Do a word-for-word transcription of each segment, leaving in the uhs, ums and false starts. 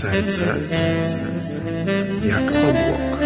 serce jak obłok.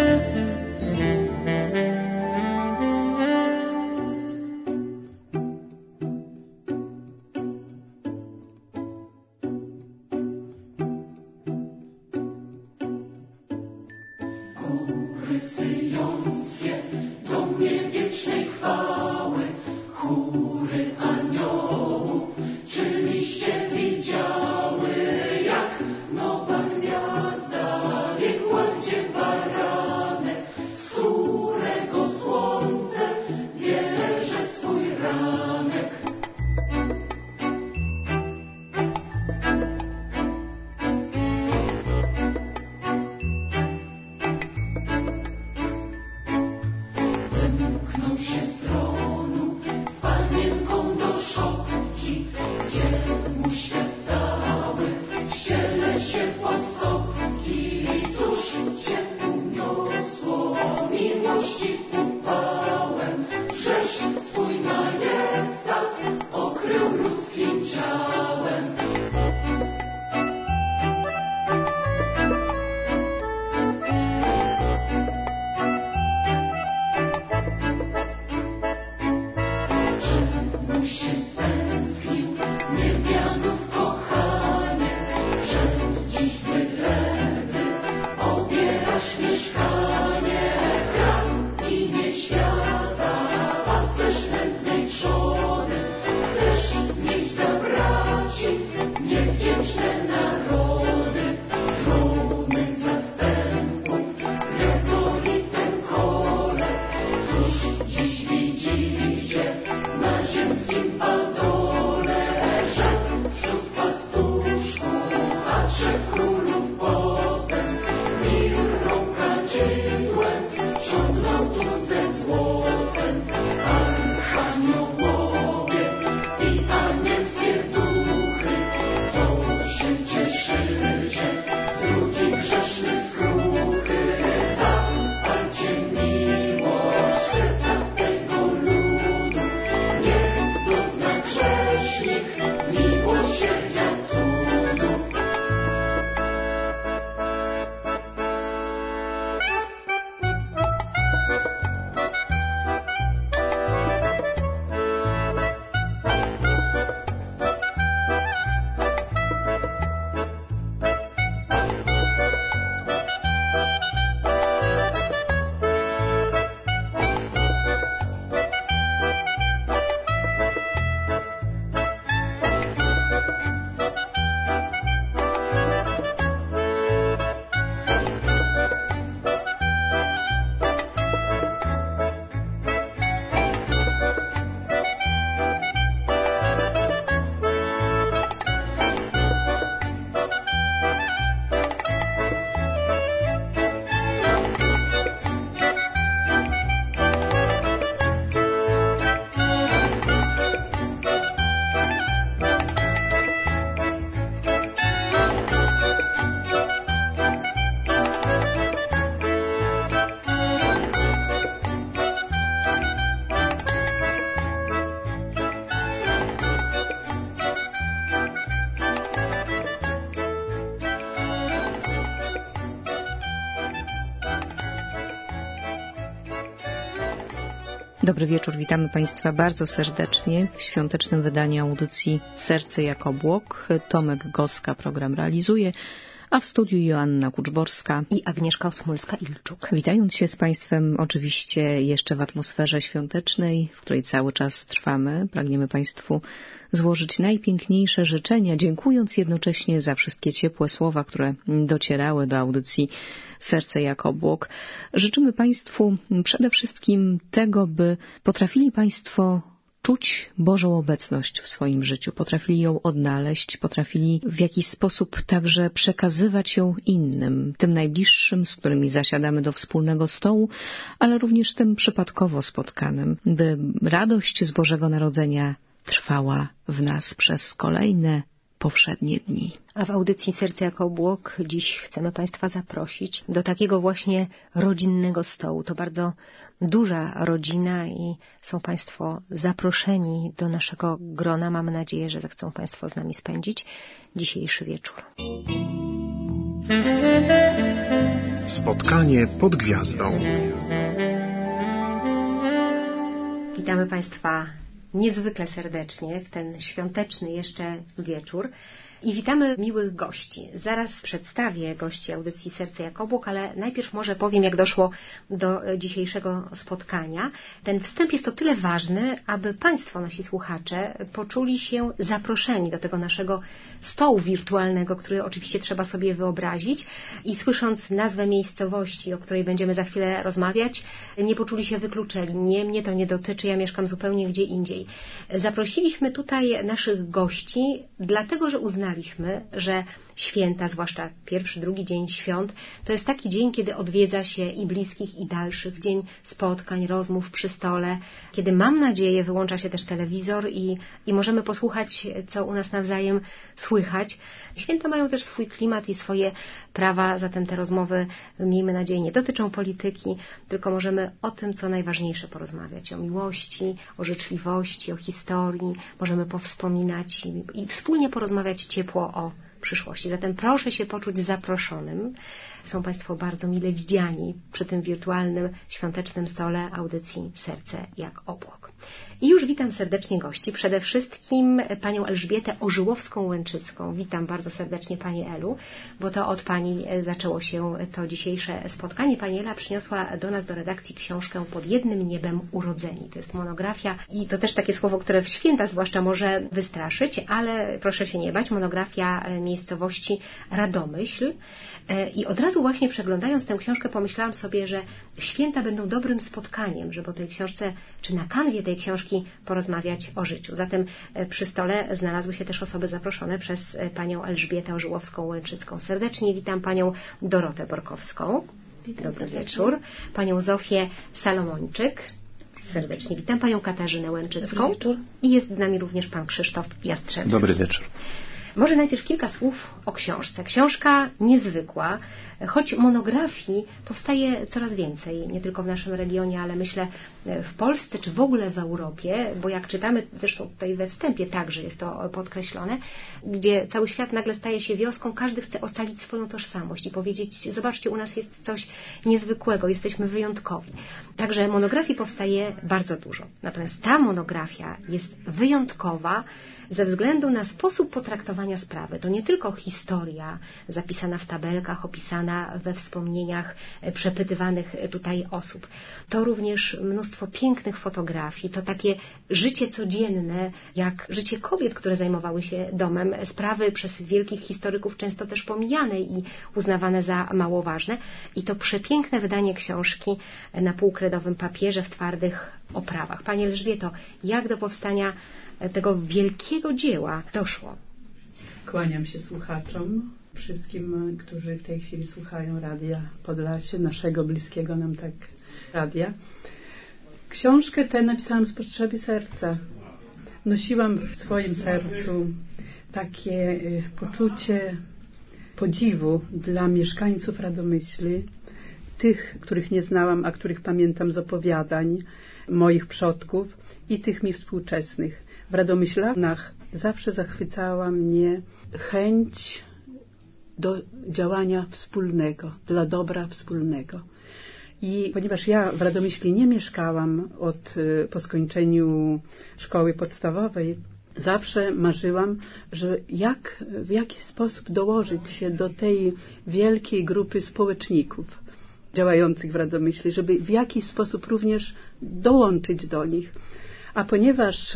Dobry wieczór, witamy Państwa bardzo serdecznie w świątecznym wydaniu audycji Serce jak obłok. Tomek Goska program realizuje, a w studiu Joanna Kuczborska i Agnieszka Osmolska-Ilczuk. Witając się z Państwem oczywiście jeszcze w atmosferze świątecznej, w której cały czas trwamy, pragniemy Państwu złożyć najpiękniejsze życzenia, dziękując jednocześnie za wszystkie ciepłe słowa, które docierały do audycji Serce jak obłok. Życzymy Państwu przede wszystkim tego, by potrafili Państwo czuć Bożą obecność w swoim życiu, potrafili ją odnaleźć, potrafili w jakiś sposób także przekazywać ją innym, tym najbliższym, z którymi zasiadamy do wspólnego stołu, ale również tym przypadkowo spotkanym, by radość z Bożego Narodzenia trwała w nas przez kolejne powszednie dni. A w audycji Serce jako obłok dziś chcemy Państwa zaprosić do takiego właśnie rodzinnego stołu. To bardzo duża rodzina i są Państwo zaproszeni do naszego grona. Mamy nadzieję, że zechcą Państwo z nami spędzić dzisiejszy wieczór. Spotkanie pod gwiazdą. Witamy Państwa niezwykle serdecznie w ten świąteczny jeszcze wieczór i witamy miłych gości. Zaraz przedstawię gości audycji Serce jak obłok, ale najpierw może powiem, jak doszło do dzisiejszego spotkania. Ten wstęp jest o tyle ważny, aby Państwo, nasi słuchacze, poczuli się zaproszeni do tego naszego stołu wirtualnego, który oczywiście trzeba sobie wyobrazić i słysząc nazwę miejscowości, o której będziemy za chwilę rozmawiać, nie poczuli się wykluczeni. Nie, mnie to nie dotyczy, ja mieszkam zupełnie gdzie indziej. Zaprosiliśmy tutaj naszych gości, dlatego że uznaliśmy, że święta, zwłaszcza pierwszy, drugi dzień świąt, to jest taki dzień, kiedy odwiedza się i bliskich, i dalszych, dzień spotkań, rozmów przy stole, kiedy mam nadzieję wyłącza się też telewizor i, i możemy posłuchać, co u nas nawzajem słychać. Święta mają też swój klimat i swoje prawa, zatem te rozmowy, miejmy nadzieję, nie dotyczą polityki, tylko możemy o tym, co najważniejsze porozmawiać, o miłości, o życzliwości, o historii, możemy powspominać i, i wspólnie porozmawiać ciepło o przyszłości. Zatem proszę się poczuć zaproszonym. Są Państwo bardzo mile widziani przy tym wirtualnym, świątecznym stole audycji Serce jak obłok. I już witam serdecznie gości. Przede wszystkim panią Elżbietę Ożyłowską-Łęczycką. Witam bardzo serdecznie Pani Elu, bo to od Pani zaczęło się to dzisiejsze spotkanie. Pani Ela przyniosła do nas, do redakcji, książkę Pod jednym niebem urodzeni. To jest monografia i to też takie słowo, które w święta zwłaszcza może wystraszyć, ale proszę się nie bać. Monografia miejscowości Radomyśl. I od razu właśnie przeglądając tę książkę pomyślałam sobie, że święta będą dobrym spotkaniem, żeby o tej książce, czy na kanwie tej książki porozmawiać o życiu. Zatem przy stole znalazły się też osoby zaproszone przez panią Elżbietę Ożyłowską-Łęczycką. Serdecznie witam panią Dorotę Borkowską. Witam. Dobry wieczór. Panią Zofię Salomończyk. Serdecznie witam panią Katarzynę Łęczycką. Dobry wieczór. I jest z nami również pan Krzysztof Jastrzębski. Dobry wieczór. Może najpierw kilka słów o książce. Książka niezwykła, choć monografii powstaje coraz więcej, nie tylko w naszym regionie, ale myślę w Polsce czy w ogóle w Europie, bo jak czytamy, zresztą tutaj we wstępie także jest to podkreślone, gdzie cały świat nagle staje się wioską, każdy chce ocalić swoją tożsamość i powiedzieć, zobaczcie, u nas jest coś niezwykłego, jesteśmy wyjątkowi. Także monografii powstaje bardzo dużo. Natomiast ta monografia jest wyjątkowa ze względu na sposób potraktowania sprawy. To nie tylko historia zapisana w tabelkach, opisana we wspomnieniach przepytywanych tutaj osób. To również mnóstwo pięknych fotografii, to takie życie codzienne, jak życie kobiet, które zajmowały się domem, sprawy przez wielkich historyków często też pomijane i uznawane za mało ważne. I to przepiękne wydanie książki na półkredowym papierze w twardych oprawach. Pani Elżbieto, jak do powstania tego wielkiego dzieła doszło? Kłaniam się słuchaczom, wszystkim, którzy w tej chwili słuchają Radia Podlasie, naszego bliskiego nam tak radia. Książkę tę napisałam z potrzeby serca. Nosiłam w swoim sercu takie poczucie podziwu dla mieszkańców Radomyśli, tych, których nie znałam, a których pamiętam z opowiadań moich przodków i tych mi współczesnych. W Radomyślanach zawsze zachwycała mnie chęć do działania wspólnego, dla dobra wspólnego. I ponieważ ja w Radomyśli nie mieszkałam od, po skończeniu szkoły podstawowej, zawsze marzyłam, że jak, w jaki sposób dołożyć się do tej wielkiej grupy społeczników działających w Radomyśli, żeby w jakiś sposób również dołączyć do nich. A ponieważ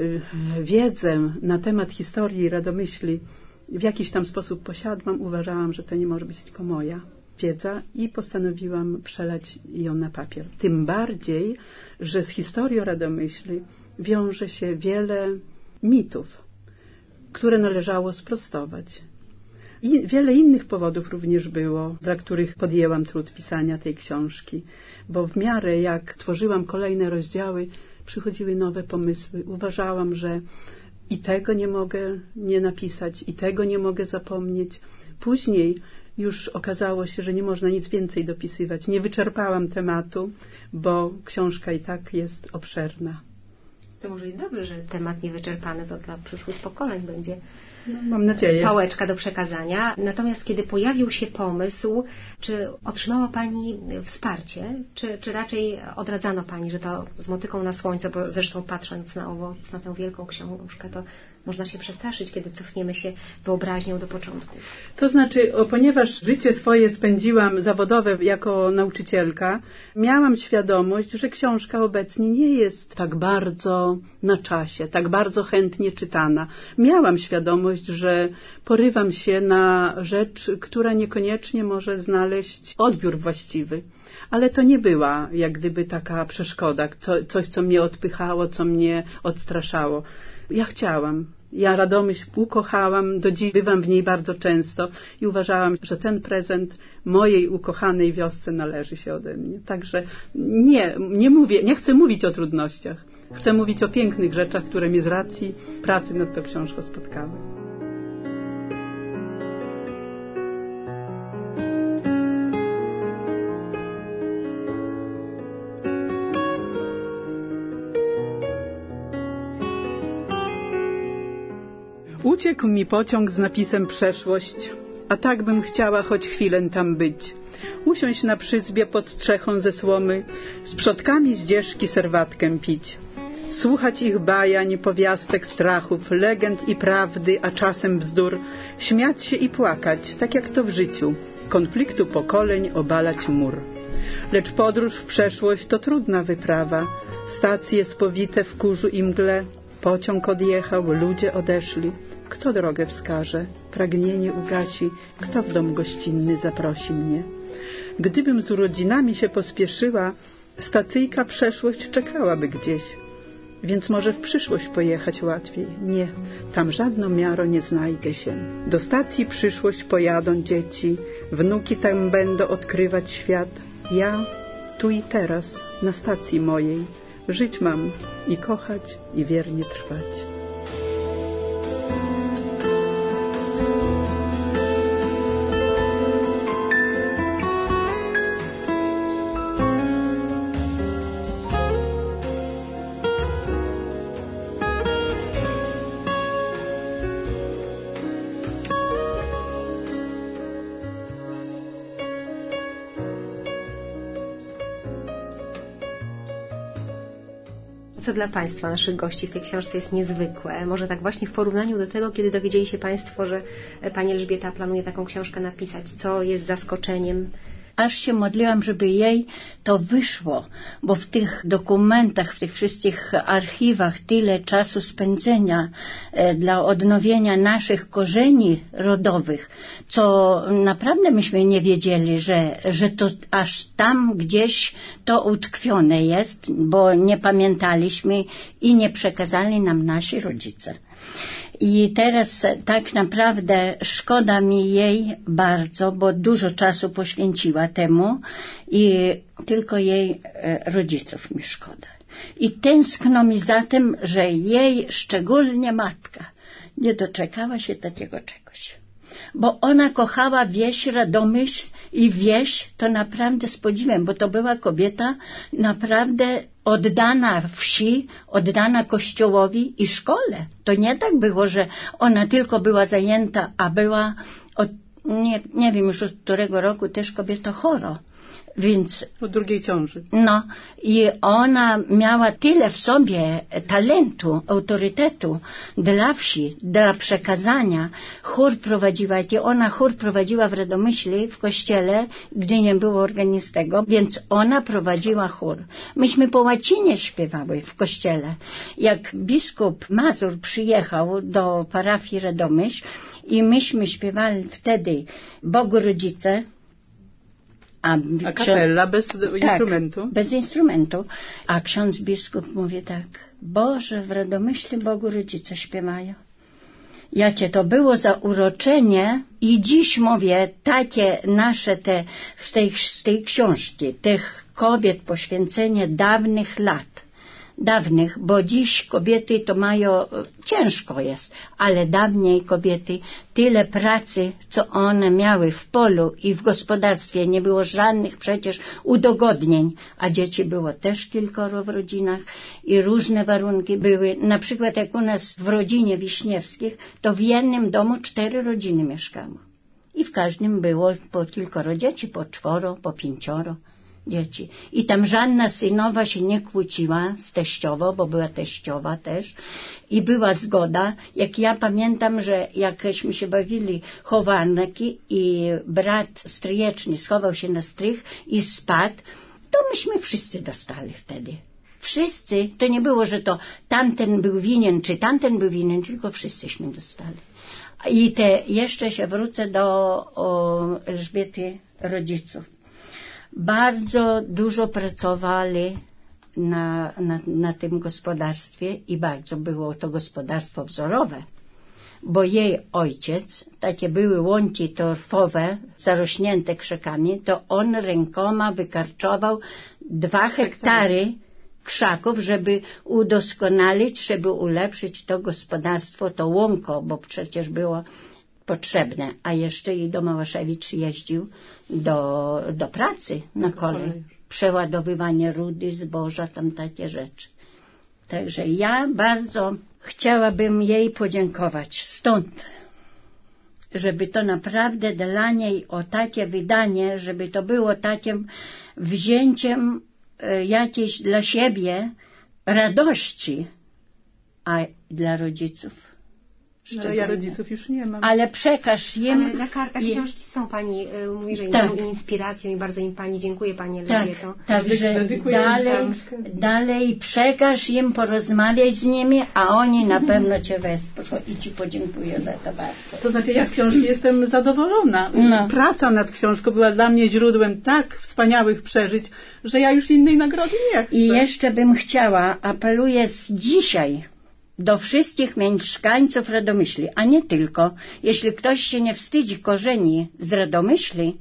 wiedzę na temat historii Radomyśli w jakiś tam sposób posiadłam, uważałam, że to nie może być tylko moja wiedza i postanowiłam przelać ją na papier. Tym bardziej, że z historią Radomyśli wiąże się wiele mitów, które należało sprostować. I wiele innych powodów również było, dla których podjęłam trud pisania tej książki, bo w miarę jak tworzyłam kolejne rozdziały, przychodziły nowe pomysły. Uważałam, że i tego nie mogę nie napisać, i tego nie mogę zapomnieć. Później już okazało się, że nie można nic więcej dopisywać. Nie wyczerpałam tematu, bo książka i tak jest obszerna. To może i dobrze, że temat niewyczerpany to dla przyszłych pokoleń będzie no, mam nadzieję. pałeczka do przekazania. Natomiast kiedy pojawił się pomysł, czy otrzymała Pani wsparcie, czy, czy raczej odradzano Pani, że to z motyką na słońce, bo zresztą patrząc na owoc, na tę wielką książkę, to można się przestraszyć, kiedy cofniemy się wyobraźnią do początku. To znaczy, o, ponieważ życie swoje spędziłam zawodowe jako nauczycielka, miałam świadomość, że książka obecnie nie jest tak bardzo na czasie, tak bardzo chętnie czytana. Miałam świadomość, że porywam się na rzecz, która niekoniecznie może znaleźć odbiór właściwy. Ale to nie była jak gdyby taka przeszkoda, co, coś, co mnie odpychało, co mnie odstraszało. Ja chciałam. Ja Radomyśl ukochałam, do dziś bywam w niej bardzo często i uważałam, że ten prezent mojej ukochanej wiosce należy się ode mnie. Także nie, nie mówię, nie chcę mówić o trudnościach. Chcę mówić o pięknych rzeczach, które mnie z racji pracy nad tą książką spotkały. Uciekł mi pociąg z napisem przeszłość, a tak bym chciała choć chwilę tam być. Usiąść na przyzbie pod strzechą ze słomy, z przodkami z dzieżki serwatkę pić. Słuchać ich bajań, powiastek, strachów, legend i prawdy, a czasem bzdur. Śmiać się i płakać, tak jak to w życiu. Konfliktu pokoleń obalać mur. Lecz podróż w przeszłość to trudna wyprawa. Stacje spowite w kurzu i mgle. Pociąg odjechał, ludzie odeszli. Kto drogę wskaże, pragnienie ugasi, kto w dom gościnny zaprosi mnie. Gdybym z urodzinami się pospieszyła, stacyjka przeszłość czekałaby gdzieś. Więc może w przyszłość pojechać łatwiej. Nie, tam żadną miarą nie znajdę się. Do stacji przyszłość pojadą dzieci, wnuki tam będą odkrywać świat. Ja tu i teraz, na stacji mojej, żyć mam i kochać i wiernie trwać. Co dla Państwa, naszych gości w tej książce jest niezwykłe? Może tak właśnie w porównaniu do tego, kiedy dowiedzieli się Państwo, że Pani Elżbieta planuje taką książkę napisać. Co jest zaskoczeniem? Aż się modliłam, żeby jej to wyszło, bo w tych dokumentach, w tych wszystkich archiwach tyle czasu spędzenia e, dla odnowienia naszych korzeni rodowych, co naprawdę myśmy nie wiedzieli, że, że to aż tam gdzieś to utkwione jest, bo nie pamiętaliśmy i nie przekazali nam nasi rodzice. I teraz tak naprawdę szkoda mi jej bardzo, bo dużo czasu poświęciła temu i tylko jej rodziców mi szkoda. I tęskno mi za tym, że jej, szczególnie matka, nie doczekała się takiego czegoś. Bo ona kochała wieś Radomyśl i wieś to naprawdę z podziwem, bo to była kobieta naprawdę oddana wsi, oddana kościołowi i szkole. To nie tak było, że ona tylko była zajęta, a była, od, nie, nie wiem już od którego roku, też kobieta chora. Więc, od drugiej ciąży. No i ona miała tyle w sobie talentu, autorytetu dla wsi, dla przekazania. Chór prowadziła i ona chór prowadziła w Radomyśli w kościele, gdy nie było organistego, więc ona prowadziła chór. Myśmy po łacinie śpiewały w kościele. Jak biskup Mazur przyjechał do parafii Radomyśl i myśmy śpiewali wtedy Bogu Rodzice, A, a kapella bez tak, instrumentu? bez instrumentu. A ksiądz biskup mówi tak: Boże, w Radomyśli Bogu Rodzice śpiewają. Jakie to było za uroczenie i dziś mówię, takie nasze te, z tej, z tej książki, tych kobiet, poświęcenie dawnych lat, dawnych, bo dziś kobiety to mają, ciężko jest, ale dawniej kobiety tyle pracy, co one miały w polu i w gospodarstwie, nie było żadnych przecież udogodnień, a dzieci było też kilkoro w rodzinach i różne warunki były. Na przykład jak u nas w rodzinie Wiśniewskich, to w jednym domu cztery rodziny mieszkało i w każdym było po kilkoro dzieci, po czworo, po pięcioro dzieci. I tam żadna synowa się nie kłóciła z teściową, bo była teściowa też i była zgoda. Jak ja pamiętam, że jakśmy się bawili chowanki i brat stryjeczny schował się na strych i spadł, to myśmy wszyscy dostali wtedy. Wszyscy, to nie było, że to tamten był winien, czy tamten był winien, tylko wszyscyśmy dostali. I te, jeszcze się wrócę do o, Elżbiety rodziców. Bardzo dużo pracowali na, na, na tym gospodarstwie i bardzo było to gospodarstwo wzorowe, bo jej ojciec, takie były łąki torfowe, zarośnięte krzakami, to on rękoma wykarczował dwa hektary krzaków, żeby udoskonalić, żeby ulepszyć to gospodarstwo, to łąko, bo przecież było potrzebne, a jeszcze i do Małaszewicz jeździł do, do pracy na kolej. Przeładowywanie rudy, zboża, tam takie rzeczy. Także ja bardzo chciałabym jej podziękować stąd, żeby to naprawdę dla niej o takie wydanie, żeby to było takim wzięciem e, jakiejś dla siebie radości, a dla rodziców. No, ja rodziców już nie mam. Ale przekaż im... Ale na kartach je... książki są Pani, y, mówi, że tak. są inspiracją i bardzo im Pani dziękuję, Pani Elżbieto. Tak, także dalej, dalej przekaż im, porozmawiaj z nimi, a oni na pewno Cię wesprą i Ci podziękuję za to bardzo. To znaczy ja z książki jestem zadowolona. No. Praca nad książką była dla mnie źródłem tak wspaniałych przeżyć, że ja już innej nagrody nie chcę. I jeszcze bym chciała, apeluję z dzisiaj do wszystkich mieszkańców Radomyśli, a nie tylko. Jeśli ktoś się nie wstydzi korzeni z Radomyśli,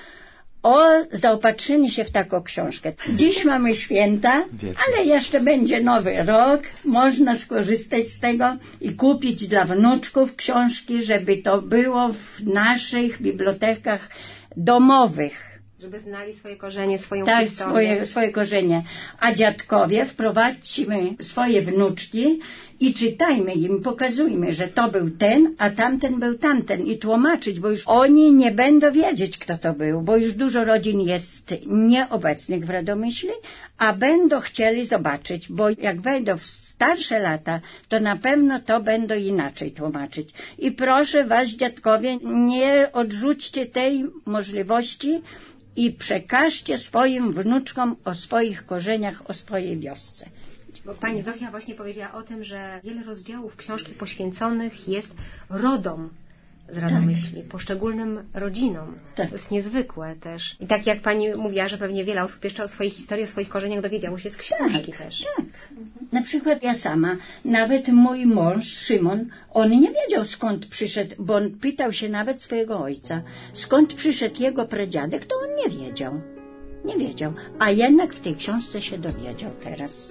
o zaopatrzenie się w taką książkę. Dziś mamy święta, ale jeszcze będzie nowy rok. Można skorzystać z tego i kupić dla wnuczków książki, żeby to było w naszych bibliotekach domowych. Żeby znali swoje korzenie, swoją tak, historię. swoje, swoje korzenie. A dziadkowie, wprowadźmy swoje wnuczki i czytajmy im, pokazujmy, że to był ten, a tamten był tamten i tłumaczyć, bo już oni nie będą wiedzieć, kto to był, bo już dużo rodzin jest nieobecnych w Radomyśli, a będą chcieli zobaczyć, bo jak wejdą w starsze lata, to na pewno to będą inaczej tłumaczyć. I proszę was, dziadkowie, nie odrzućcie tej możliwości i przekażcie swoim wnuczkom o swoich korzeniach, o swojej wiosce. Bo Pani Zofia właśnie powiedziała o tym, że wiele rozdziałów książki poświęconych jest rodom z Radomyśli, tak. poszczególnym rodzinom. Tak. To jest niezwykłe też. I tak jak Pani mówiła, że pewnie wiele osób jeszcze o swojej historii, o swoich korzeniach dowiedziało się z książki tak, też. Tak. Mhm. Na przykład ja sama, nawet mój mąż, Szymon, on nie wiedział skąd przyszedł, bo on pytał się nawet swojego ojca, skąd przyszedł jego pradziadek, to on nie wiedział. Nie wiedział. A jednak w tej książce się dowiedział teraz.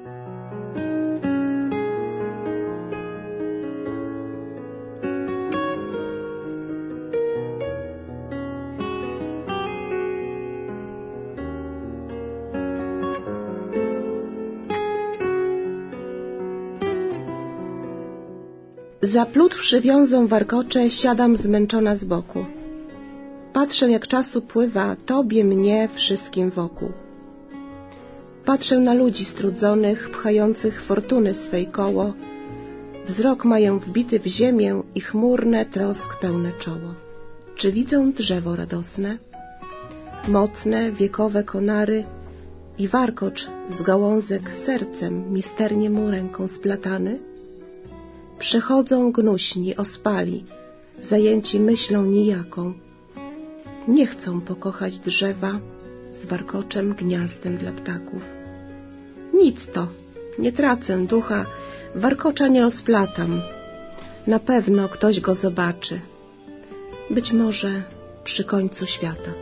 Zaplutwszy wiązą warkocze, siadam zmęczona z boku. Patrzę, jak czasu pływa, tobie, mnie, wszystkim wokół. Patrzę na ludzi strudzonych, pchających fortuny swej koło. Wzrok mają wbity w ziemię i chmurne, trosk pełne czoło. Czy widzą drzewo radosne? Mocne, wiekowe konary i warkocz z gałązek sercem misternie mu ręką splatany? Przechodzą gnuśni, ospali, zajęci myślą nijaką. Nie chcą pokochać drzewa z warkoczem, gniazdem dla ptaków. Nic to, nie tracę ducha, warkocza nie rozplatam. Na pewno ktoś go zobaczy. Być może przy końcu świata.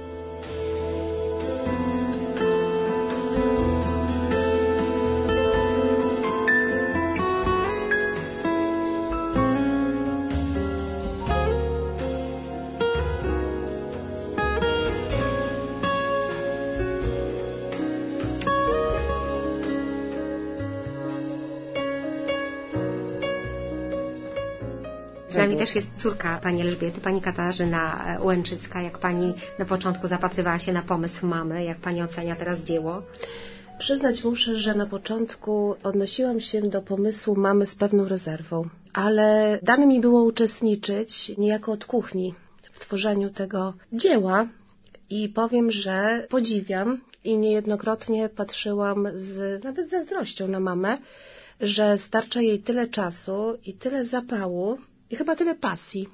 Z nami też jest córka pani Elżbiety, pani Katarzyna Łęczycka. Jak pani na początku zapatrywała się na pomysł mamy, jak pani ocenia teraz dzieło? Przyznać muszę, że na początku odnosiłam się do pomysłu mamy z pewną rezerwą, ale dane mi było uczestniczyć niejako od kuchni w tworzeniu tego dzieła i powiem, że podziwiam i niejednokrotnie patrzyłam z nawet zazdrością na mamę, że starcza jej tyle czasu i tyle zapału i chyba tyle pasji,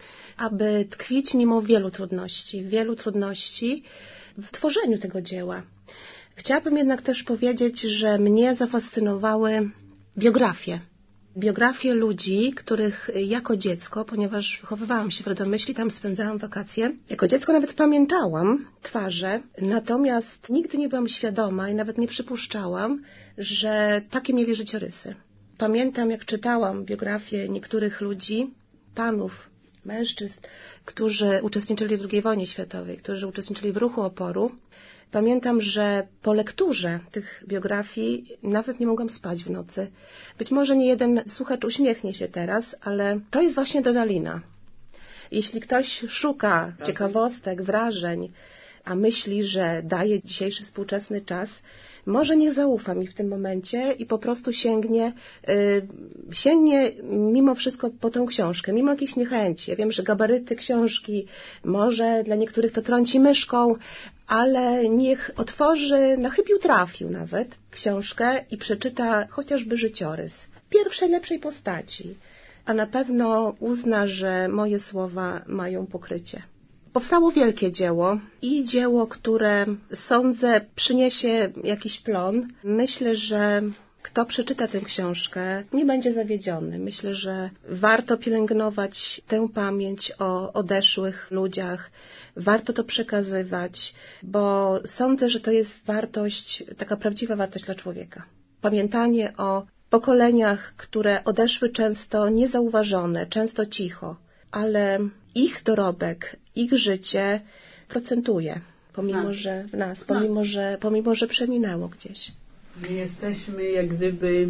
aby tkwić mimo wielu trudności, wielu trudności w tworzeniu tego dzieła. Chciałabym jednak też powiedzieć, że mnie zafascynowały biografie. Biografie ludzi, których jako dziecko, ponieważ wychowywałam się w Radomyśli, tam spędzałam wakacje, jako dziecko nawet pamiętałam twarze, natomiast nigdy nie byłam świadoma i nawet nie przypuszczałam, że takie mieli życiorysy. Pamiętam, jak czytałam biografie niektórych ludzi, panów, mężczyzn, którzy uczestniczyli w drugiej wojnie światowej, którzy uczestniczyli w ruchu oporu. Pamiętam, że po lekturze tych biografii nawet nie mogłam spać w nocy. Być może nie jeden słuchacz uśmiechnie się teraz, ale to jest właśnie adrenalina. Jeśli ktoś szuka ciekawostek, wrażeń, a myśli, że daje dzisiejszy współczesny czas, może niech zaufa mi w tym momencie i po prostu sięgnie, yy, sięgnie mimo wszystko po tę książkę, mimo jakiejś niechęci. Ja wiem, że gabaryty książki może dla niektórych to trąci myszką, ale niech otworzy, na chybił trafił nawet, książkę i przeczyta chociażby życiorys pierwszej, lepszej postaci, a na pewno uzna, że moje słowa mają pokrycie. Powstało wielkie dzieło i dzieło, które sądzę przyniesie jakiś plon. Myślę, że kto przeczyta tę książkę, nie będzie zawiedziony. Myślę, że warto pielęgnować tę pamięć o odeszłych ludziach, warto to przekazywać, bo sądzę, że to jest wartość, taka prawdziwa wartość dla człowieka. Pamiętanie o pokoleniach, które odeszły często niezauważone, często cicho, ale ich dorobek, ich życie procentuje, pomimo, nas. że w nas, pomimo, nas. że, pomimo, że przeminęło gdzieś. My jesteśmy jak gdyby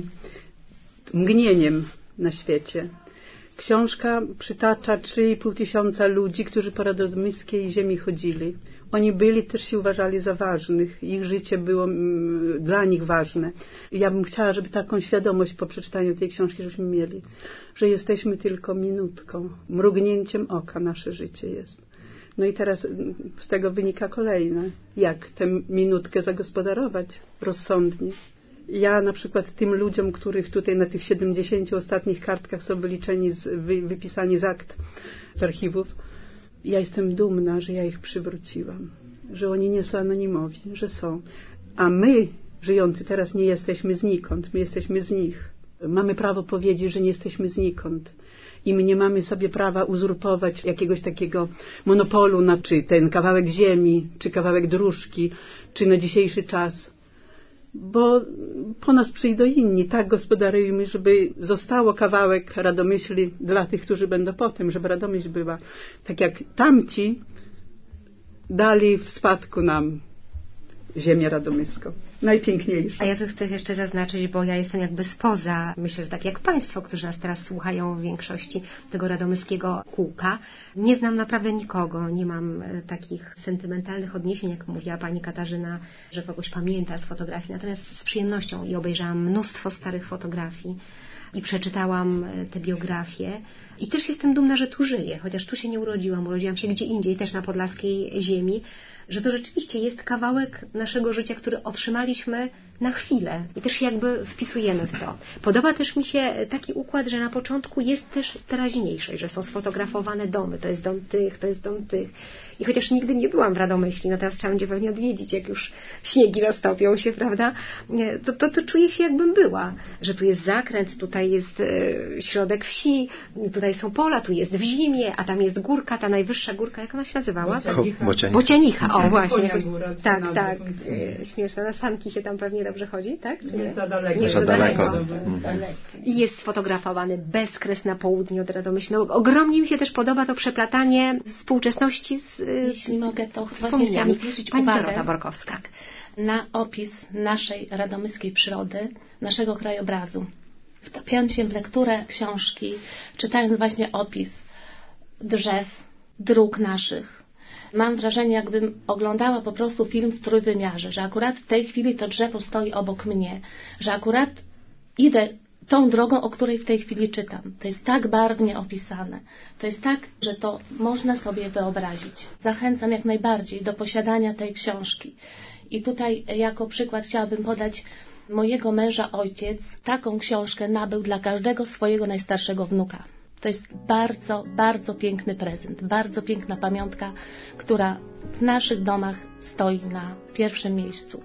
mgnieniem na świecie. Książka przytacza trzy i pół tysiąca ludzi, którzy po radomyskiej ziemi chodzili. Oni byli, też się uważali za ważnych. Ich życie było mm, dla nich ważne. Ja bym chciała, żeby taką świadomość po przeczytaniu tej książki żebyśmy mieli, że jesteśmy tylko minutką, mrugnięciem oka nasze życie jest. No i teraz z tego wynika kolejne. Jak tę minutkę zagospodarować rozsądnie. Ja na przykład tym ludziom, których tutaj na tych siedemdziesięciu ostatnich kartkach są wyliczeni, z, wy, wypisani z akt, z archiwów, ja jestem dumna, że ja ich przywróciłam. Że oni nie są anonimowi, że są. A my, żyjący teraz, nie jesteśmy znikąd. My jesteśmy z nich. Mamy prawo powiedzieć, że nie jesteśmy znikąd. I my nie mamy sobie prawa uzurpować jakiegoś takiego monopolu na czy ten kawałek ziemi, czy kawałek dróżki, czy na dzisiejszy czas. Bo po nas przyjdą inni. Tak gospodarujmy, żeby zostało kawałek Radomyśli dla tych, którzy będą potem, żeby Radomyśl była. Tak jak tamci dali w spadku nam ziemię radomyską. Najpiękniejsza. A ja tu chcę jeszcze zaznaczyć, bo ja jestem jakby spoza, myślę, że tak jak Państwo, którzy nas teraz słuchają w większości tego radomyskiego kółka. Nie znam naprawdę nikogo, nie mam takich sentymentalnych odniesień, jak mówiła Pani Katarzyna, że kogoś pamięta z fotografii. Natomiast z przyjemnością i obejrzałam mnóstwo starych fotografii i przeczytałam te biografie. I też jestem dumna, że tu żyję, chociaż tu się nie urodziłam, urodziłam się gdzie indziej, też na podlaskiej ziemi, że to rzeczywiście jest kawałek naszego życia, który otrzymaliśmy na chwilę i też jakby wpisujemy w to. Podoba też mi się taki układ, że na początku jest też teraźniejszy, że są sfotografowane domy, to jest dom tych, to jest dom tych. I chociaż nigdy nie byłam w Radomyśli, no teraz trzeba będzie pewnie odwiedzić, jak już śniegi roztopią się, prawda, to, to, to czuję się jakbym była, że tu jest zakręt, tutaj jest e, środek wsi, tutaj są pola, tu jest w zimie, a tam jest górka, ta najwyższa górka, jak ona się nazywała? Bocianicha. Bocianicha, Bocianicha. O właśnie. Jakoś, góra, tak, tak. E, śmieszne, na sanki się tam pewnie dobrze chodzi, tak? Czy nie? Nie za daleko. Nie za daleko. daleko. I jest sfotografowany bezkres na południe od Radomyśla. No, ogromnie mi się też podoba to przeplatanie współczesności z Jeśli mogę, to właśnie chciałam zwrócić Pani uwagę Dorota Borkowska. tak, na opis naszej radomyskiej przyrody, naszego krajobrazu. Wtapiając się w lekturę książki, czytając właśnie opis drzew, dróg naszych, mam wrażenie, jakbym oglądała po prostu film w trójwymiarze, że akurat w tej chwili to drzewo stoi obok mnie, że akurat idę tą drogą, o której w tej chwili czytam. To jest tak barwnie opisane. To jest tak, że to można sobie wyobrazić. Zachęcam jak najbardziej do posiadania tej książki. I tutaj jako przykład chciałabym podać mojego męża ojciec. Taką książkę nabył dla każdego swojego najstarszego wnuka. To jest bardzo, bardzo piękny prezent. Bardzo piękna pamiątka, która w naszych domach stoi na pierwszym miejscu.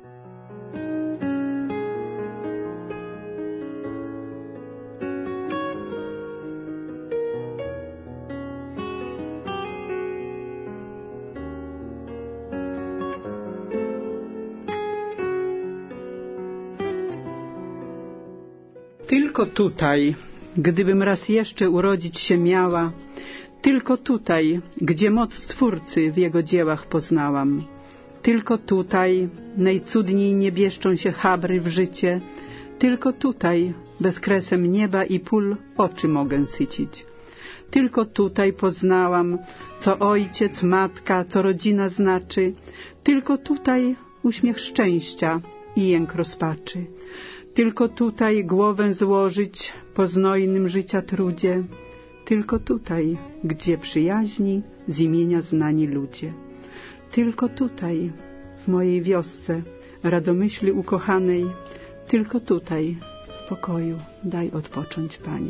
Tylko tutaj, gdybym raz jeszcze urodzić się miała, tylko tutaj, gdzie moc Stwórcy w Jego dziełach poznałam, tylko tutaj najcudniej nie bieszczą się chabry w życie, tylko tutaj bezkresem nieba i pól oczy mogę sycić. Tylko tutaj poznałam, co ojciec, matka, co rodzina znaczy, tylko tutaj uśmiech szczęścia i jęk rozpaczy. Tylko tutaj głowę złożyć po znojnym życia trudzie, tylko tutaj, gdzie przyjaźni z imienia znani ludzie. Tylko tutaj, w mojej wiosce, radomyśli ukochanej, tylko tutaj, w pokoju daj odpocząć, Panie.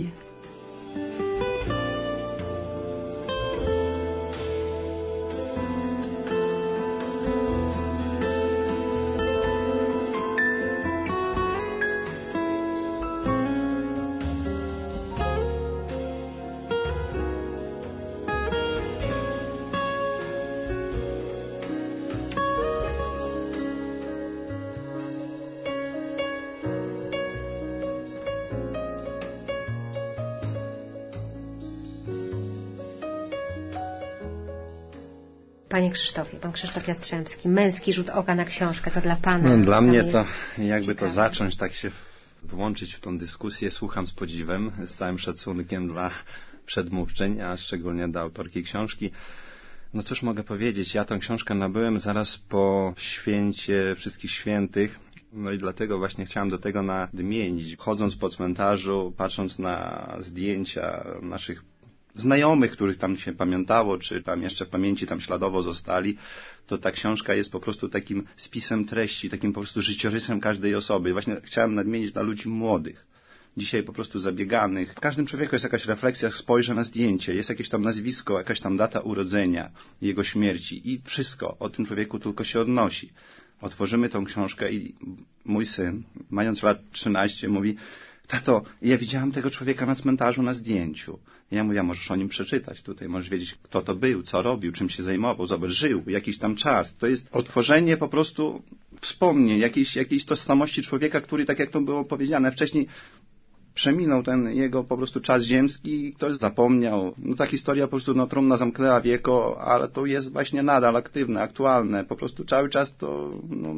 Panie Krzysztofie, pan Krzysztof Jastrzębski, męski rzut oka na książkę, to dla pana. No, dla mnie to jakby ciekawe. To zacząć tak się włączyć w tą dyskusję, słucham z podziwem, z całym szacunkiem dla przedmówczyń, a szczególnie dla autorki książki. No cóż mogę powiedzieć, ja tę książkę nabyłem zaraz po święcie Wszystkich Świętych, no i dlatego właśnie chciałem do tego nadmienić. Chodząc po cmentarzu, patrząc na zdjęcia naszych znajomych, których tam się pamiętało, czy tam jeszcze w pamięci tam śladowo zostali, to ta książka jest po prostu takim spisem treści, takim po prostu życiorysem każdej osoby. Właśnie chciałem nadmienić dla ludzi młodych, dzisiaj po prostu zabieganych. W każdym człowieku jest jakaś refleksja, spojrzę na zdjęcie, jest jakieś tam nazwisko, jakaś tam data urodzenia, jego śmierci i wszystko o tym człowieku tylko się odnosi. Otworzymy tą książkę i mój syn, mając lat trzynaście, mówi: tato, ja widziałam tego człowieka na cmentarzu na zdjęciu. Ja mówię: możesz o nim przeczytać tutaj, możesz wiedzieć, kto to był, co robił, czym się zajmował, zobacz, żył jakiś tam czas. To jest otworzenie po prostu wspomnień, jakiejś, jakiejś tożsamości człowieka, który, tak jak to było powiedziane wcześniej, przeminął ten jego po prostu czas ziemski i ktoś zapomniał. No ta historia po prostu, no trumna zamknęła wieko, ale to jest właśnie nadal aktywne, aktualne. Po prostu cały czas to, no,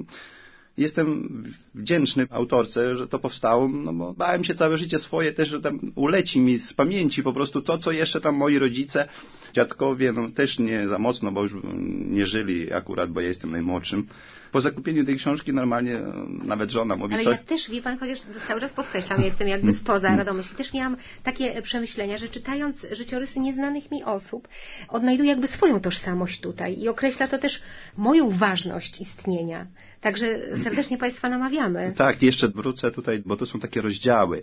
jestem wdzięczny autorce, że to powstało, no bo bałem się całe życie swoje też, że tam uleci mi z pamięci po prostu to, co jeszcze tam moi rodzice, dziadkowie, no też nie za mocno, bo już nie żyli akurat, bo ja jestem najmłodszym. Po zakupieniu tej książki normalnie nawet żona mówi... Ale co... ja też, wie pan, chociaż cały czas podkreślam, ja jestem jakby spoza Radomyśli, też miałam takie przemyślenia, że czytając życiorysy nieznanych mi osób, odnajduję jakby swoją tożsamość tutaj i określa to też moją ważność istnienia. Także serdecznie Państwa namawiamy. Tak, jeszcze wrócę tutaj, bo to są takie rozdziały.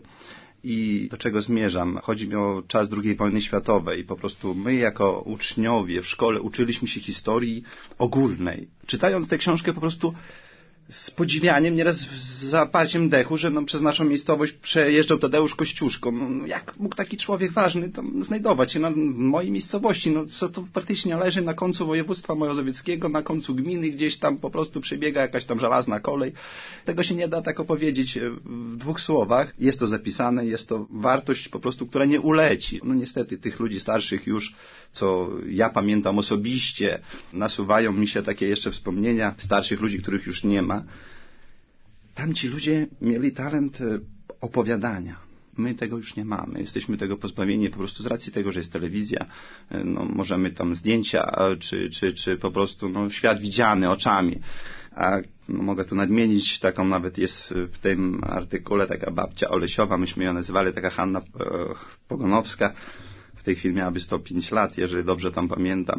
I do czego zmierzam? Chodzi mi o czas drugiej wojny światowej. Po prostu my jako uczniowie w szkole uczyliśmy się historii ogólnej. Czytając tę książkę po prostu z podziwianiem, nieraz z zaparciem dechu, że no, przez naszą miejscowość przejeżdżał Tadeusz Kościuszko. No, jak mógł taki człowiek ważny tam znajdować się na mojej miejscowości? No, co to praktycznie leży na końcu województwa mazowieckiego, na końcu gminy, gdzieś tam po prostu przebiega jakaś tam żelazna kolej. Tego się nie da tak opowiedzieć w dwóch słowach. Jest to zapisane, jest to wartość po prostu, która nie uleci. No niestety tych ludzi starszych już, co ja pamiętam osobiście, nasuwają mi się takie jeszcze wspomnienia starszych ludzi, których już nie ma. Tamci ludzie mieli talent opowiadania. my tego już nie mamy. Jesteśmy tego pozbawieni po prostu z racji tego, że jest telewizja. No, możemy tam zdjęcia, czy, czy, czy po prostu no, świat widziany oczami. A no, mogę tu nadmienić, taką nawet jest w tym artykule taka babcia Olesiowa, myśmy ją nazywali, taka Hanna e, Pogonowska. W tej chwili miałaby sto pięć lat, jeżeli dobrze tam pamiętam.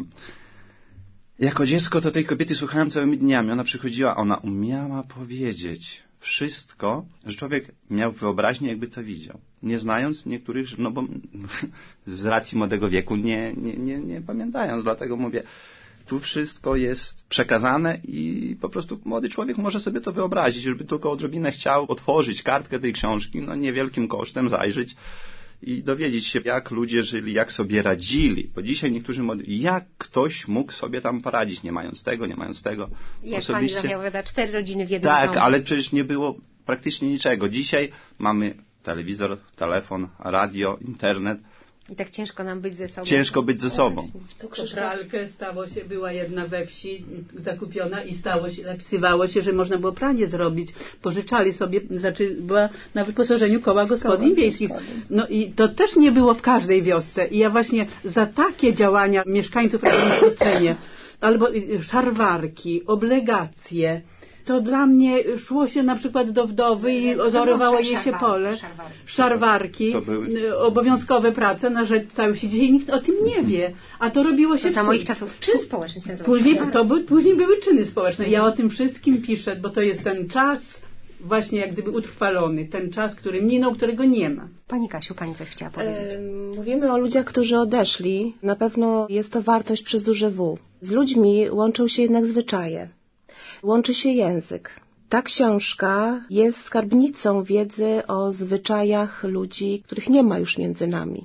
Jako dziecko to tej kobiety słuchałem całymi dniami. Ona przychodziła, ona umiała powiedzieć wszystko, że człowiek miał wyobraźnię, jakby to widział. Nie znając niektórych, no bo z racji młodego wieku nie, nie, nie, nie pamiętając. Dlatego mówię, tu wszystko jest przekazane i po prostu młody człowiek może sobie to wyobrazić, żeby tylko odrobinę chciał otworzyć kartkę tej książki, no niewielkim kosztem zajrzeć i dowiedzieć się, jak ludzie żyli, jak sobie radzili. Bo dzisiaj niektórzy młodzi, jak ktoś mógł sobie tam poradzić, nie mając tego, nie mając tego. Jak Osobiście... pani zapowiada, cztery rodziny w jednym Tak, domu. ale przecież nie było praktycznie niczego. Dzisiaj mamy telewizor, telefon, radio, internet. I tak ciężko nam być ze sobą. Ciężko być ze sobą. Tu pralkę stało się, była jedna we wsi zakupiona i stało się, napisywało się, że można było pranie zrobić. Pożyczali sobie, znaczy była na wyposażeniu koła gospodyń wiejskich. No i to też nie było w każdej wiosce. I ja właśnie za takie działania mieszkańców regionu cenię. Albo szarwarki, oblegacje. To dla mnie szło się na przykład do wdowy i ozorowało jej się pole. Szarwarki, były... obowiązkowe prace na rzecz całej się. Dzisiaj nikt o tym nie wie. A to robiło się... To za moich czasów czyn społeczny się nazywał. Później, to by, później były czyny społeczne. Ja o tym wszystkim piszę, bo to jest ten czas właśnie jak gdyby utrwalony. Ten czas, który minął, którego nie ma. Pani Kasiu, pani coś chciała powiedzieć? E, mówimy o ludziach, którzy odeszli. Na pewno jest to wartość przez duże W. Z ludźmi łączą się jednak zwyczaje. Łączy się język. Ta książka jest skarbnicą wiedzy o zwyczajach ludzi, których nie ma już między nami.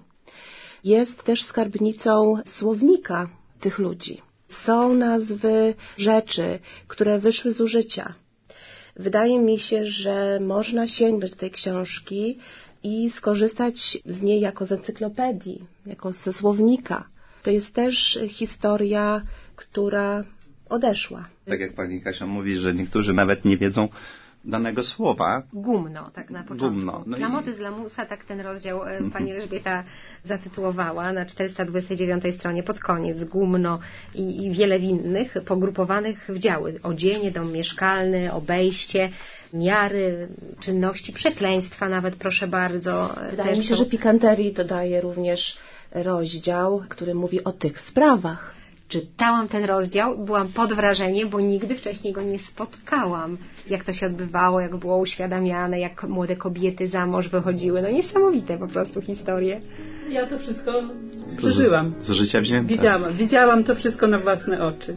Jest też skarbnicą słownika tych ludzi. Są nazwy rzeczy, które wyszły z użycia. Wydaje mi się, że można sięgnąć do tej książki i skorzystać z niej jako z encyklopedii, jako ze słownika. To jest też historia, która odeszła. Tak jak pani Kasia mówi, że niektórzy nawet nie wiedzą danego słowa. Gumno, tak na początku. Gumno. No Klamoty i... z lamusa, tak ten rozdział pani Elżbieta zatytułowała na czterysta dwudziestej dziewiątej stronie pod koniec. Gumno i, i wiele innych pogrupowanych w działy. Odzienie, dom mieszkalny, obejście, miary, czynności, przekleństwa nawet, proszę bardzo. Wydaje mi się, że pikanterii to daje również rozdział, który mówi o tych sprawach. Czytałam ten rozdział, byłam pod wrażeniem, bo nigdy wcześniej go nie spotkałam. Jak to się odbywało, jak było uświadamiane, jak młode kobiety za mąż wychodziły. No niesamowite po prostu historie. Ja to wszystko przeżyłam. Z, z życia wzięte. Widziałam, widziałam to wszystko na własne oczy.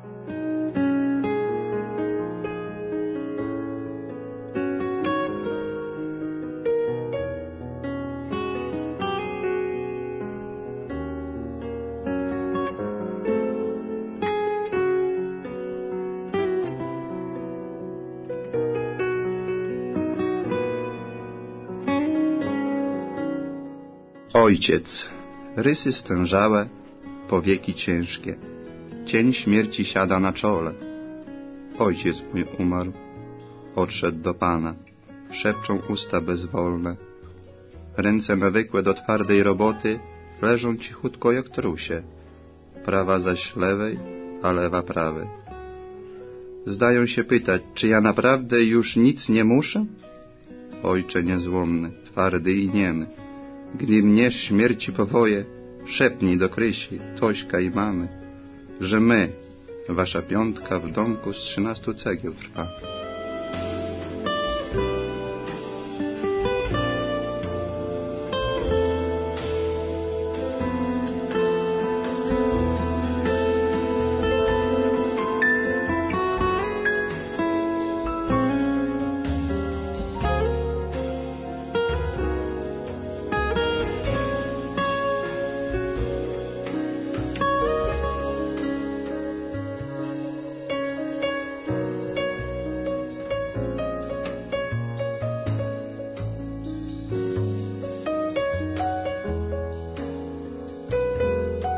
Ojciec, rysy stężałe, powieki ciężkie, cień śmierci siada na czole. Ojciec mój umarł, odszedł do Pana, szepczą usta bezwolne. Ręce nawykłe do twardej roboty leżą cichutko jak trusie, prawa zaś lewej, a lewa prawej. Zdają się pytać, czy ja naprawdę już nic nie muszę? Ojcze niezłomny, twardy i niemy, gdy mnie śmierci powoje, szepnij do Krysi, Tośka i mamy, że my, wasza piątka w domku z trzynastu cegieł trwa.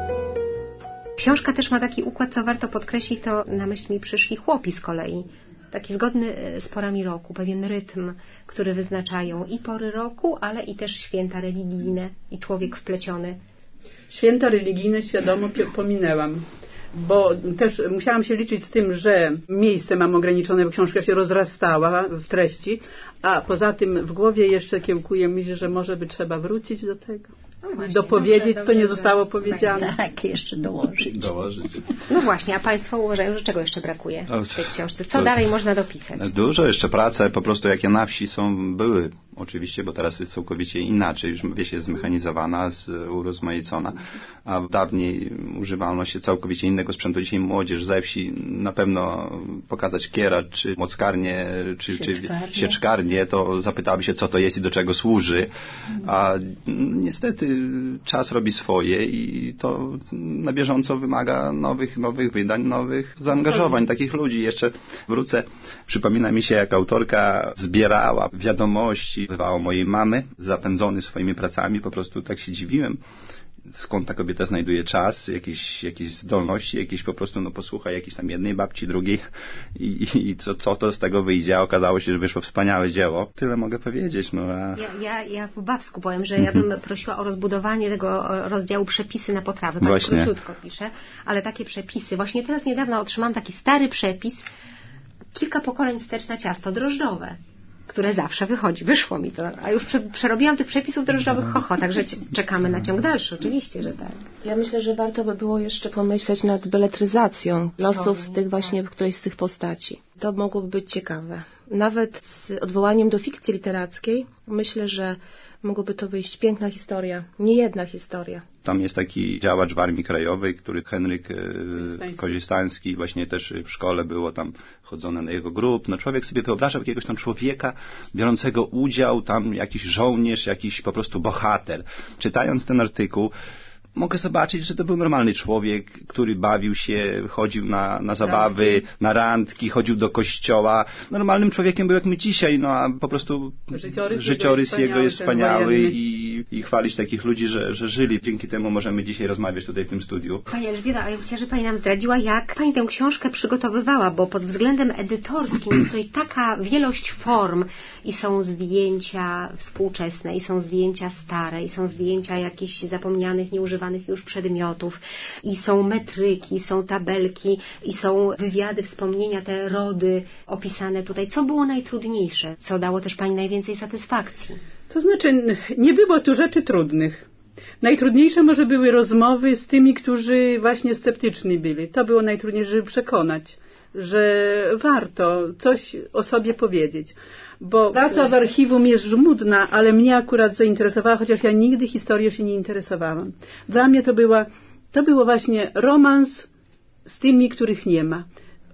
Książka też ma taki układ, co warto podkreślić, to na myśl mi przyszli chłopi z kolei. taki zgodny z porami roku, pewien rytm, który wyznaczają i pory roku, ale i też święta religijne i człowiek wpleciony. Święta religijne świadomo pominęłam, bo też musiałam się liczyć z tym, że miejsce mam ograniczone, bo książka się rozrastała w treści, a poza tym w głowie jeszcze kiełkuje myśl, że może by trzeba wrócić do tego. No właśnie, dopowiedzieć, co nie zostało powiedziane. Tak, tak, jeszcze dołożyć. dołożyć. No właśnie, a Państwo uważają, że czego jeszcze brakuje w tej książce? Co to dalej można dopisać? Dużo jeszcze prace, po prostu jakie na wsi są, były oczywiście, bo teraz jest całkowicie inaczej, już wieś jest zmechanizowana, z, urozmaicona, a dawniej używano się całkowicie innego sprzętu. Dzisiaj młodzież ze wsi na pewno pokazać kiera, czy mockarnię, czy, czy sieczkarnię, to zapytałaby się, co to jest i do czego służy, a niestety czas robi swoje i to na bieżąco wymaga nowych, nowych wydań, nowych zaangażowań takich ludzi. Jeszcze wrócę, przypomina mi się, jak autorka zbierała wiadomości, bywała mojej mamy, zapędzony swoimi pracami, po prostu tak się dziwiłem, skąd ta kobieta znajduje czas, jakieś, jakieś zdolności, jakieś po prostu, no posłucha jakiejś tam jednej babci, drugiej i, i, i co, co to z tego wyjdzie, a okazało się, że wyszło wspaniałe dzieło. Tyle mogę powiedzieć. No, a... ja, ja, ja po babsku powiem, że ja bym prosiła o rozbudowanie tego rozdziału przepisy na potrawę. Tak właśnie. Króciutko piszę, ale takie przepisy. Właśnie teraz niedawno otrzymałam taki stary przepis, kilka pokoleń wstecz na ciasto drożdżowe, które zawsze wychodzi. Wyszło mi to, a już przerobiłam tych przepisów drożdżowych hoho, także czekamy na ciąg dalszy, oczywiście, że tak. Ja myślę, że warto by było jeszcze pomyśleć nad beletryzacją losów z tych właśnie, w którejś z tych postaci. To mogłoby być ciekawe. Nawet z odwołaniem do fikcji literackiej myślę, że mogłoby to wyjść piękna historia, nie jedna historia. Tam jest taki działacz w Armii Krajowej, który Henryk e, Kozistański, właśnie też w szkole było tam chodzone na jego grób. No człowiek sobie wyobrażał jakiegoś tam człowieka biorącego udział, tam jakiś żołnierz, jakiś po prostu bohater. Czytając ten artykuł, mogę zobaczyć, że to był normalny człowiek, który bawił się, chodził na, na zabawy, na randki, chodził do kościoła. Normalnym człowiekiem był jak my dzisiaj, no a po prostu życiorys, życiorys jego, jego jest wspaniały i, i chwalić takich ludzi, że, że żyli. Dzięki temu możemy dzisiaj rozmawiać tutaj w tym studiu. Pani Elżbieta, ale ja chciałam, żeby Pani nam zdradziła, jak Pani tę książkę przygotowywała, bo pod względem edytorskim jest tutaj taka wielość form i są zdjęcia współczesne, i są zdjęcia stare, i są zdjęcia jakichś zapomnianych, nieużywanych już przedmiotów, i są metryki, są tabelki, i są wywiady, wspomnienia, te rody opisane tutaj. Co było najtrudniejsze? Co dało też Pani najwięcej satysfakcji? To znaczy, nie było tu rzeczy trudnych. Najtrudniejsze może były rozmowy z tymi, którzy właśnie sceptyczni byli. To było najtrudniejsze, żeby przekonać, że warto coś o sobie powiedzieć. Bo praca w archiwum jest żmudna, ale mnie akurat zainteresowała, chociaż ja nigdy historią się nie interesowałam. Dla mnie to była, to było właśnie romans z tymi, których nie ma.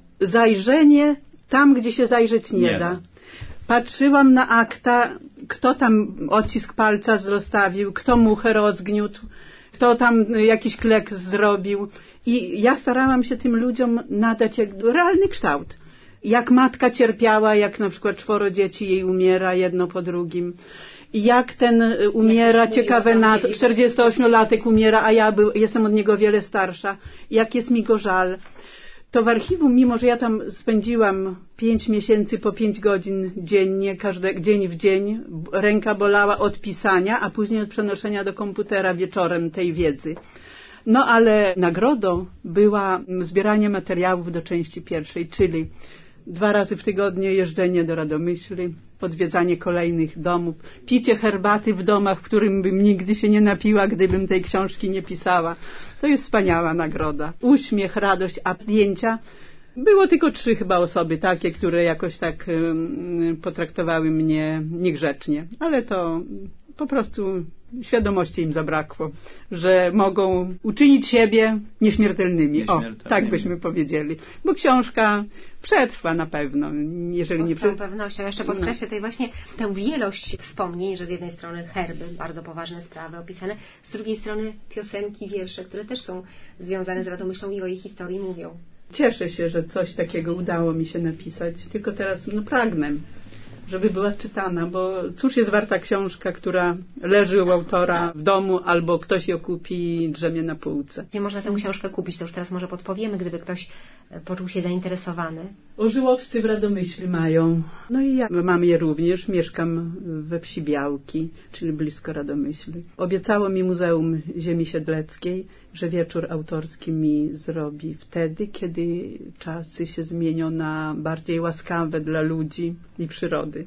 Zajrzenie tam, gdzie się zajrzeć nie, nie da. da. Patrzyłam na akta, kto tam odcisk palca rozstawił, kto muchę rozgniótł, kto tam jakiś klek zrobił. I ja starałam się tym ludziom nadać jakby realny kształt. Jak matka cierpiała, jak na przykład czworo dzieci jej umiera jedno po drugim. I jak ten umiera, ciekawe na co, czterdziestoośmiolatek umiera, a ja był, jestem od niego wiele starsza. Jak jest mi go żal. To w archiwum, mimo że ja tam spędziłam pięć miesięcy po pięć godzin dziennie, każdy dzień w dzień, ręka bolała od pisania, a później od przenoszenia do komputera wieczorem tej wiedzy. No ale nagrodą była zbieranie materiałów do części pierwszej, czyli dwa razy w tygodniu jeżdżenie do Radomyśli, odwiedzanie kolejnych domów, picie herbaty w domach, w którym bym nigdy się nie napiła, gdybym tej książki nie pisała. To jest wspaniała nagroda. Uśmiech, radość, a zdjęcia. Było tylko trzy chyba osoby takie, które jakoś tak um, potraktowały mnie niegrzecznie, ale to po prostu świadomości im zabrakło, że mogą uczynić siebie nieśmiertelnymi. nieśmiertelnymi. O, tak byśmy powiedzieli. Bo książka przetrwa na pewno, jeżeli nie... Z całą pewnością. Jeszcze podkreślę tutaj właśnie tę wielość wspomnień, że z jednej strony herby, bardzo poważne sprawy opisane, z drugiej strony piosenki, wiersze, które też są związane z Radomyślą i o jej historii mówią. Cieszę się, że coś takiego udało mi się napisać, tylko teraz no, pragnę, żeby była czytana, bo cóż jest warta książka, która leży u autora w domu, albo ktoś ją kupi i drzemie na półce. Gdzie można tę książkę kupić? To już teraz może podpowiemy, gdyby ktoś poczuł się zainteresowany. Ożyłowscy w Radomyśli mają. No i ja mam je również. Mieszkam we wsi Białki, czyli blisko Radomyśli. Obiecało mi Muzeum Ziemi Siedleckiej, że wieczór autorski mi zrobi wtedy, kiedy czasy się zmienią na bardziej łaskawe dla ludzi i przyrody.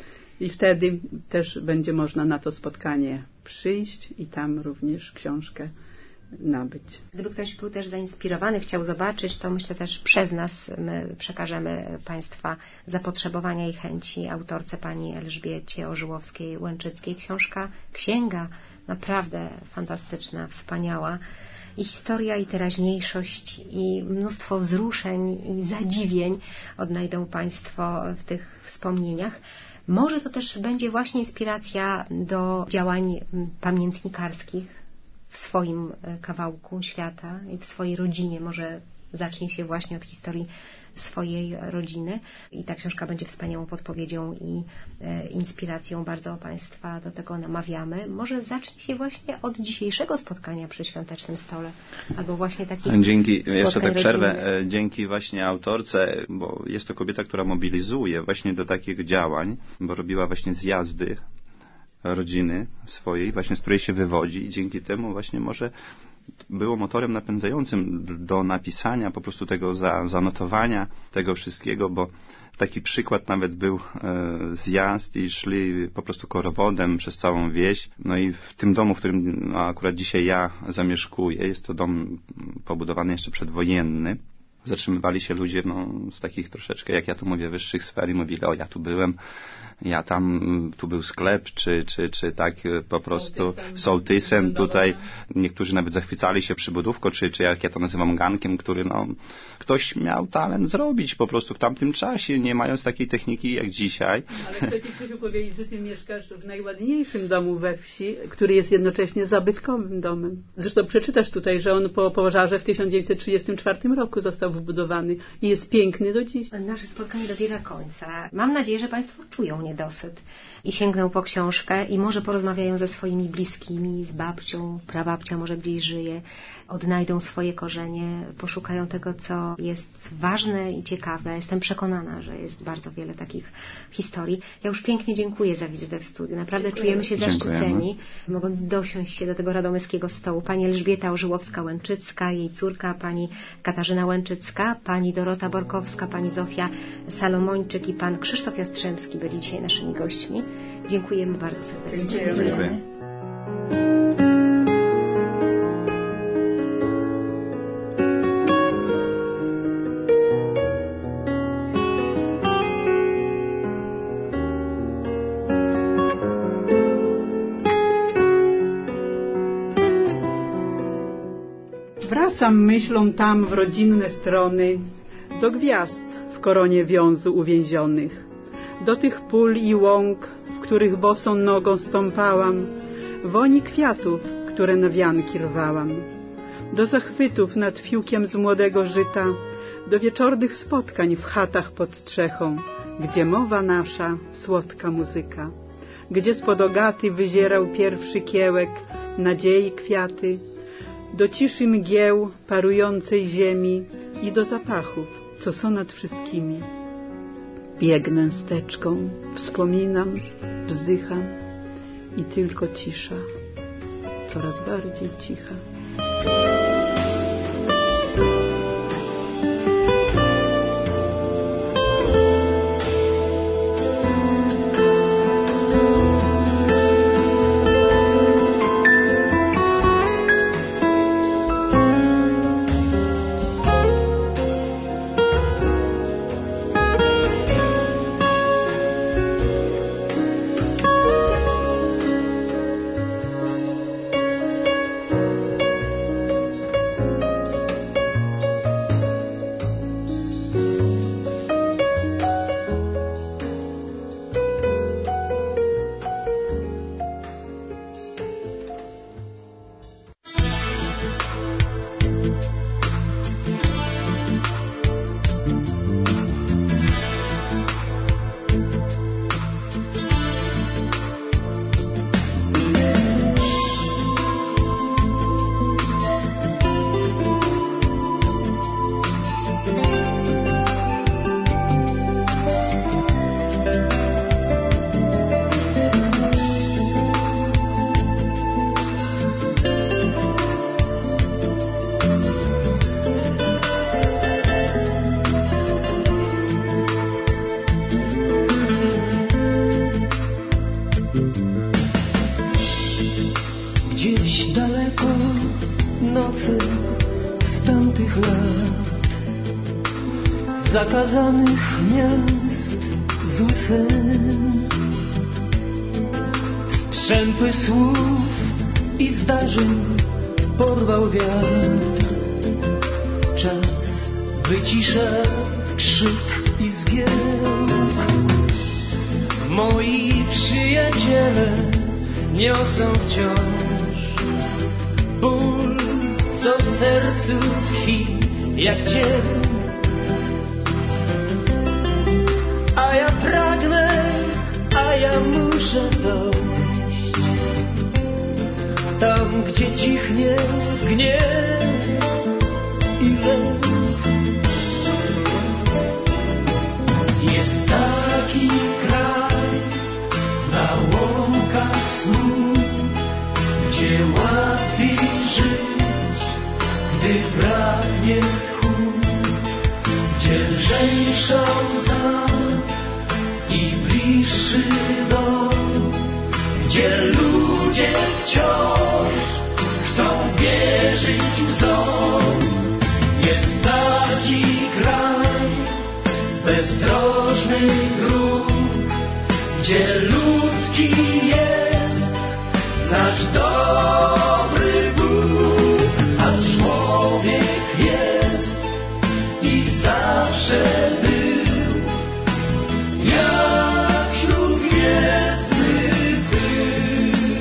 I wtedy też będzie można na to spotkanie przyjść i tam również książkę nabyć. Gdyby ktoś był też zainspirowany, chciał zobaczyć, to myślę też przez nas my przekażemy Państwa zapotrzebowania i chęci autorce pani Elżbiecie Ożyłowskiej-Łęczyckiej. Książka, księga naprawdę fantastyczna, wspaniała. I historia, i teraźniejszość, i mnóstwo wzruszeń, i zadziwień odnajdą Państwo w tych wspomnieniach. Może to też będzie właśnie inspiracja do działań pamiętnikarskich w swoim kawałku świata i w swojej rodzinie. Może zacznie się właśnie od historii swojej rodziny i ta książka będzie wspaniałą podpowiedzią i e, inspiracją. Bardzo Państwa do tego namawiamy. Może zacznie się właśnie od dzisiejszego spotkania przy świątecznym stole, albo właśnie takich Dzięki, jeszcze tak przerwę, rodziny. Dzięki właśnie autorce, bo jest to kobieta, która mobilizuje właśnie do takich działań, bo robiła właśnie zjazdy rodziny swojej, właśnie z której się wywodzi i dzięki temu właśnie może było motorem napędzającym do napisania, po prostu tego za, zanotowania tego wszystkiego, bo taki przykład nawet był e, zjazd i szli po prostu korowodem przez całą wieś. No i w tym domu, w którym no, akurat dzisiaj ja zamieszkuję, jest to dom pobudowany jeszcze przedwojenny. Zatrzymywali się ludzie no, z takich troszeczkę, jak ja to mówię, wyższych sfer i mówili, o ja tu byłem, ja tam, tu był sklep, czy, czy, czy tak po prostu sołtysem, sołtysem tutaj. Niektórzy nawet zachwycali się przybudówką, czy, czy jak ja to nazywam gankiem, który no, ktoś miał talent zrobić po prostu w tamtym czasie, nie mając takiej techniki jak dzisiaj. Ale chcę Ci, Krzysiu, powiedzieć, że Ty mieszkasz w najładniejszym domu we wsi, który jest jednocześnie zabytkowym domem. Zresztą przeczytasz tutaj, że on po pożarze w tysiąc dziewięćset trzydziestym czwartym roku został wybudowany i jest piękny do dziś. Nasze spotkanie dobiega końca. Mam nadzieję, że Państwo czują niedosyt i sięgną po książkę i może porozmawiają ze swoimi bliskimi, z babcią, prababcia może gdzieś żyje, odnajdą swoje korzenie, poszukają tego, co jest ważne i ciekawe. Jestem przekonana, że jest bardzo wiele takich historii. Ja już pięknie dziękuję za wizytę w studiu. Naprawdę dziękuję. Czujemy się zaszczyceni, mogąc dosiąść się do tego radomyskiego stołu. Pani Elżbieta Ożyłowska-Łęczycka, jej córka, pani Katarzyna Łęczycka, pani Dorota Borkowska, pani Zofia Salomończyk i pan Krzysztof Jastrzębski byli dzisiaj naszymi gośćmi. Dziękujemy bardzo serdecznie. Dziękujemy. Dziękuję. Wracam myślą tam w rodzinne strony, do gwiazd w koronie wiązu uwięzionych, do tych pól i łąk, w których bosą nogą stąpałam, woni kwiatów, które na wianki rwałam, do zachwytów nad fiukiem z młodego żyta, do wieczornych spotkań w chatach pod strzechą, gdzie mowa nasza, słodka muzyka, gdzie spod ogaty wyzierał pierwszy kiełek, nadziei kwiaty, do ciszy mgieł parującej ziemi i do zapachów, co są nad wszystkimi. Biegnę steczką, wspominam, wzdycham i tylko cisza, coraz bardziej cicha. zakazanych miast zły sen, strzępy słów i zdarzeń porwał wiatr. Czas wycisza krzyk i zgiełk. Moi przyjaciele niosą wciąż ból, co w sercu tchi jak cień. A ja pragnę, a ja muszę dojść tam, gdzie cichnie gniew i lęk. Jest taki kraj na łąkach snu, gdzie łatwiej żyć, gdy braknie tchu, gdzie lżejsza łza i bliższy dom, gdzie ludzie wciąż chcą wierzyć łzom. Jest taki kraj bezdrożny dróg, gdzie ludzki jest nasz dobry Bóg, a człowiek jest i zawsze był jak śródgwiezdny pył.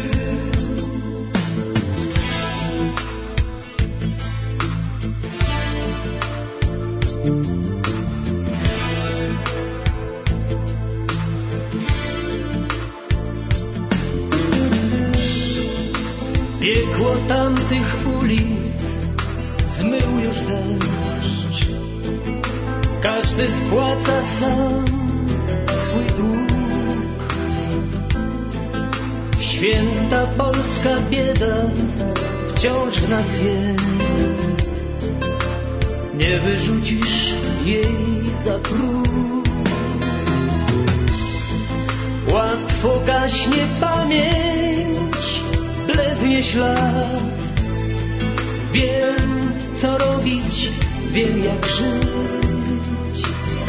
Piekło tamtych ulic zmył już deszcz. Każdy spłaca sam swój dług. Święta polska bieda wciąż w nas jest. Nie wyrzucisz jej za próg. Łatwo gaśnie pamięć, blednie ślad. Wiem, co robić, wiem, jak żyć.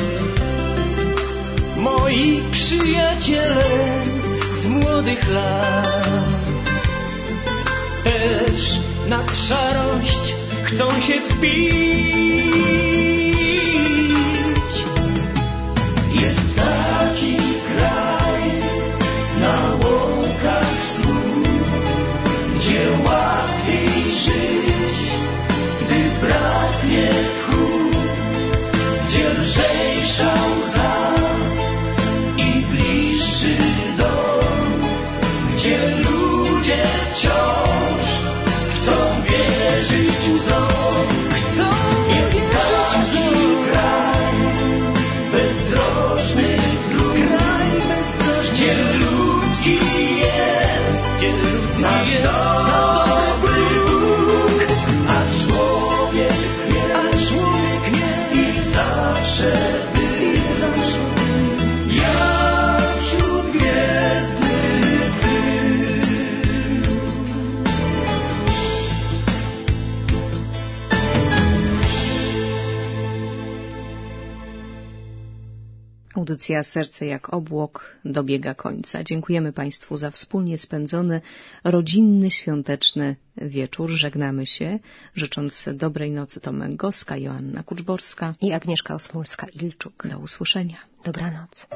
Moi przyjaciele z młodych lat też nad szarość chcą się wspić. Jest taki kraj na łąkach snu, gdzie łatwiej żyć, gdy braknie tchu, gdzie lżejsza łza i bliższy dom, gdzie ludzie wciąż chcą wierzyć łzom. Jest taki kraj bezdrożny dróg, gdzie ludzki jest nasz dobry Bóg, a człowiek jest i zawsze był jak śródgwiezdny pył. Audycja Serce jak obłok dobiega końca. Dziękujemy Państwu za wspólnie spędzony rodzinny, świąteczny wieczór. Żegnamy się, życząc dobrej nocy. Tomek Goska, Joanna Kuczborska i Agnieszka Osmulska-Ilczuk. Do usłyszenia. Dobranoc.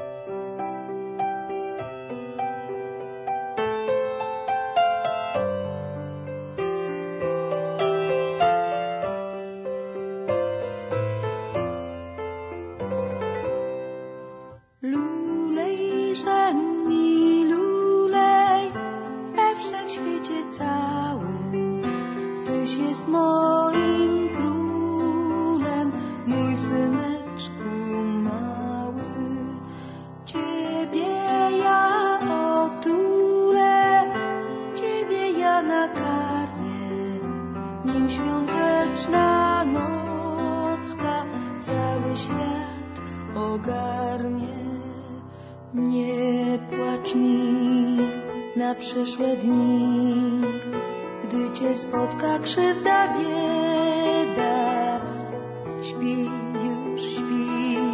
Przyszłe dni, gdy Cię spotka krzywda, bieda, śpi, już śpi.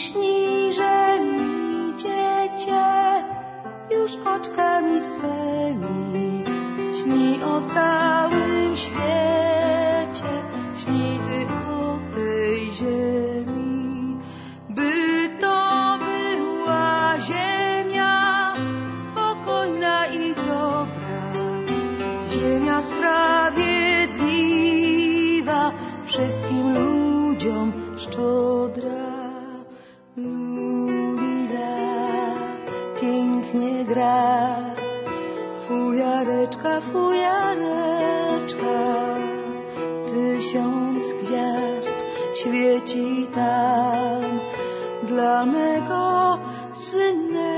śni, że mi dziecię już oczkami swymi śni o całym świecie, śni ty o tej ziemi, by to była ziemia spokojna i dobra, ziemia sprawiedliwa, wszystkim ludziom szczodra. Lulila pięknie gra, fujareczka, fujareczka, tysiąc gwiazd świeci tam dla mego syneczka.